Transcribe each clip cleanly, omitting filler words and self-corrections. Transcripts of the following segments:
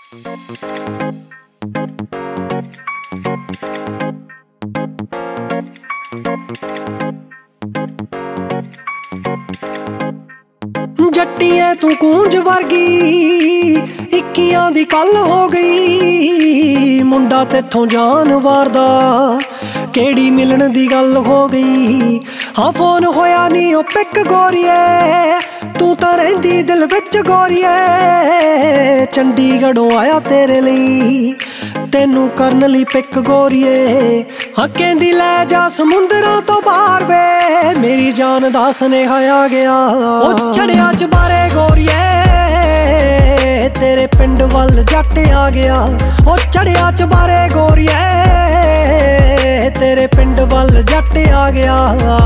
जट्टिए तू कूंज वर्गी इक्कियां दी कल हो गई। मुंडा तेथों जान वारदा केड़ी मिलन दी गल हो गई। हाँ फोन होया नी ओ पिक गोरिए तू तां रहिंदी दिल विच गोरिए। चंडीगढ़ों आया तेरे लई तेनू करन लई पिक गोरिए। हाँ कहंदी लै जा समुंदरां तो बाहर वे मेरी जान दा सनेहा आ गया। ओ चढ़िया चबारे गोरिए तेरे पिंड वल जट आ गया। ओ चढ़िया चबारे गोरिए तेरे पिंड वल जट आ गया।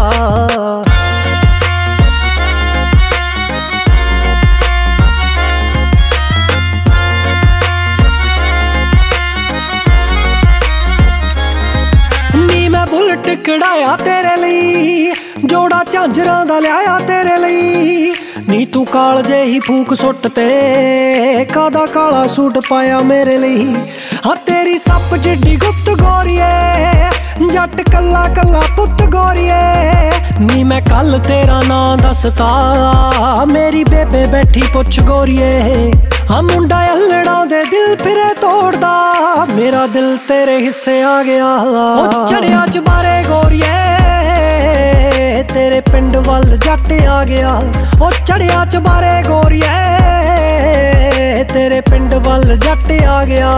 बुलट कढ़ाया तेरे लई जोड़ा झांजरां दा लिया तेरे लई। नी तू काल जे ही फूक सुट ते कादा काला सूट पाया मेरे लई। हाँ तेरी सप जिड्डी गुप्त गोरिए जट कल्ला कल्ला पुत गोरिए। नी मैं कल तेरा नां दसता मेरी बेबे बैठी पुछ गोरिए। हाँ मुंडा अल्लड़ा दे दिल फिरे तोड़दा मेरा दिल तेरे हिस्से आ गया। ओ चढ़िया चबारे गोरिए तेरे पिंड वल जट आ गया। ओ चढ़िया चबारे गोरिए तेरे पिंड वल जट आ गया।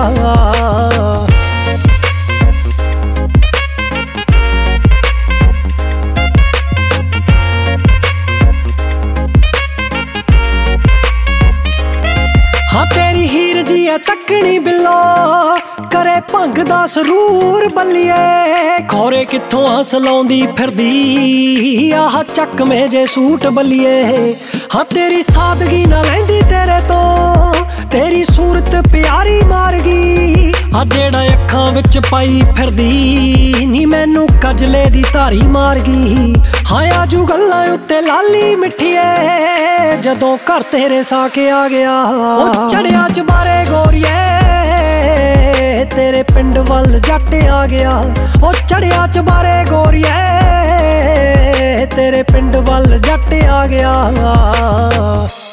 हाँ तेरी हीर जी है तकनी बिल्लो करे भंग दा सरूर बल्लिए। खोरे कित्थों हस लाउंदी फिरदी आह चक में जे सूट बल्लिए। हाँ तेरी सादगी ना लैंदी तेरे तो तेरी सूरत प्यारी मारगी। हाँ जेड़ा अखां विच पाई फिरदी नी मैनू कजले दी धारी मारगी। हाँ आजू गल्लां उत्ते लाली मिठिए जदों घर तेरे साके आ गया। ओ चढ़िया चबारे गोरिए तेरे पिंड वल जट आ गया। ओ चढ़िया चबारे गोरिए तेरे पिंड वल जट आ गया।